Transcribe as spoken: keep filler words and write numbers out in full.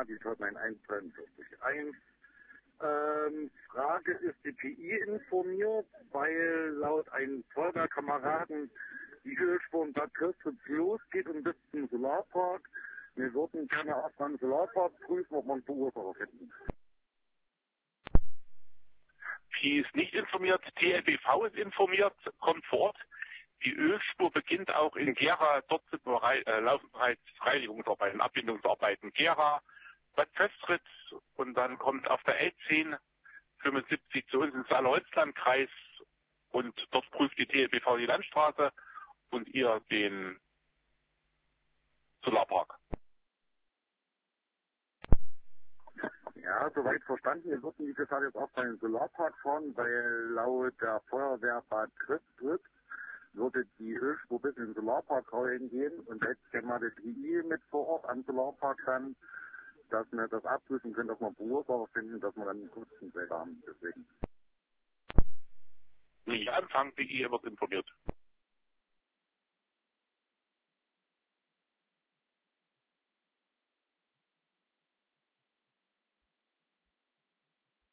Ja, die Hotline eins drei vier eins. Ähm, Frage, ist die P I informiert, weil laut einem Feuerwehrkameraden die Ölspur in Bad Köstritz losgeht und bis zum Solarpark. Wir würden gerne erstmal einen Solarpark prüfen, ob man einen Verursacher finden. P I ist nicht informiert, T L B V ist informiert, kommt vor Ort. Die Ölspur beginnt auch in Gera, dort sind berei äh, laufen bereits Reinigungsarbeiten, Abbindungsarbeiten. Gera, Bad Köstritz und dann kommt auf der L zehn fünfundsiebzig zu uns ins Saale-Holzland-Kreis und dort prüft die T L B V die Landstraße und ihr den Solarpark. Ja, soweit verstanden. Wir würden, wie gesagt, jetzt auch bei den Solarpark fahren, weil laut der Feuerwehr Bad Köstritz würde die Ölspur bis in den Solarpark reingehen und jetzt gerne mal das P I mit vor Ort am Solarpark dann, dass wir das abprüfen können, dass wir Verursacher finden, dass wir dann einen Kostenträger haben. Deswegen. Nicht Anfang, P I wird informiert.